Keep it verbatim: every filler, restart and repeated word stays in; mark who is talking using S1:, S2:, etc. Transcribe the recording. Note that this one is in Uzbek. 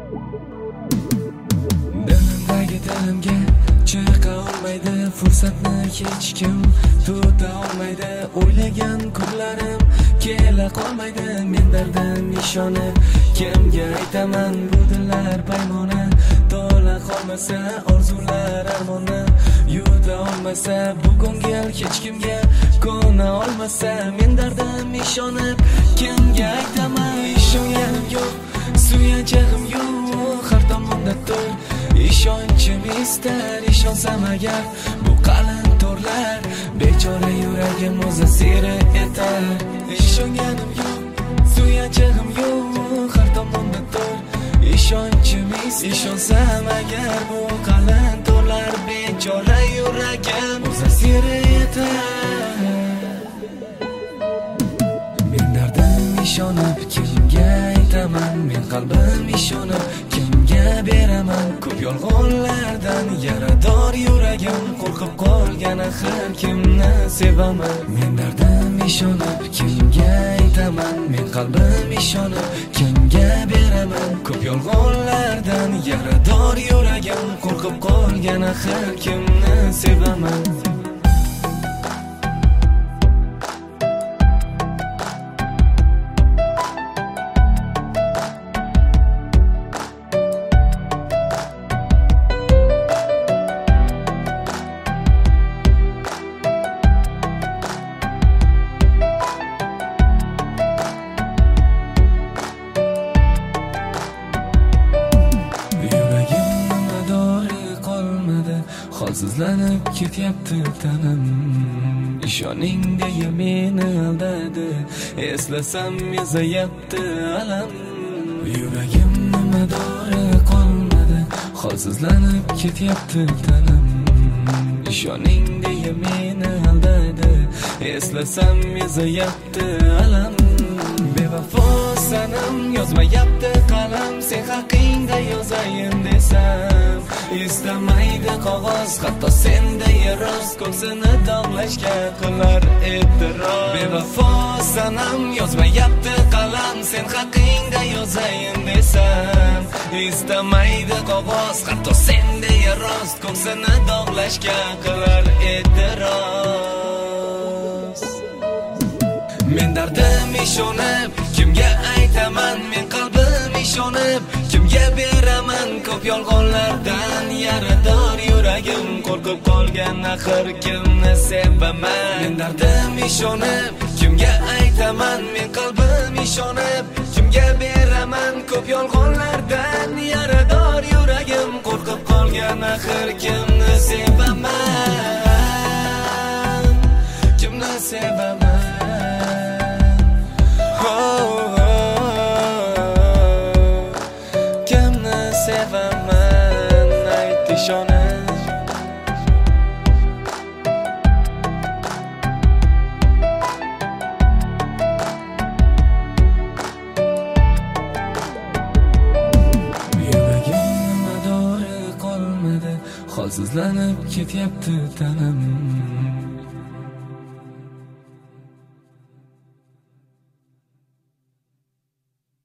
S1: Dilimdagi dilimga chiqa olmaydi, fursatni hech kim tuta olmaydi. O'ylagan kunlarim kela qolmaydi, men dardim ishonib kimga aytaman bu dillar paymoni. To'la qolmasa orzular armoni, yuta olmasa bu ko'ngil hech kimga ko'na olmasa, men dardim ishonib kimga aytaman. Ishonganim yo'q, suyanchag'im yo'q, har tomonda tur ishonchim istar. Ishonsam agar bu qalin to'rlar bechora yuragim o'zi seri etar. Ishonganim yo'q, suyanchag'im yo'q, har tomonda tur ishonchim istar. Ishonsam agar bu qalin to'rlar bechora yuragim o'zi seri etar. Men dardim ishonib kimga aytaman, men qalbim ishonib kimga beraman. Ko'p yolg'onlardan yarador yuragim qo'rqib qolgan, axir kimni sevaman. Men dardim ishonib kimga aytaman, men qalbim ishonib kimga beraman. Ko'p yolg'onlardan yarador yuragim qo'rqib qolgan, axir kimni sevaman. Holsizlanib ketyapti tanim, ishoning deya meni aldadi. Eslasam ezayapti alam, yuragim nimadori qolmadi. Holsizlanib ketyapti tanim, ishoning deya meni aldadi. Eslasam ezayapti alam. Bevafo sanam yozmayapti qalam, sen haqingda yozayin desam istamaydi qog'oz, hatto senday rost ko'ksini dog'lashga qilar e'tiroz. Bevafo sanam yozmayapti qalam, sen haqingda yozayin desam istamaydi qog'oz, hatto senday rost ko'ksini dog'lashga qilar e'tiroz. Men dardim ishonib kimga aytaman, men qalbim ishonib kimga beraman. Ko'p yolg'onlardan yarador yuragim qo'rqib qolgan, axir kimni sevaman. Men dardim ishonib kimga aytaman, men qalbim ishonib kimga beraman. Ko'p yolg'onlardan yarador yuragim qo'rqib qolgan, axir kimni sevaman, kimni sevaman. Sevaman, ayt ishonib. Yuragim nimadori qolmadi, holsizlanib ketyapti tanim,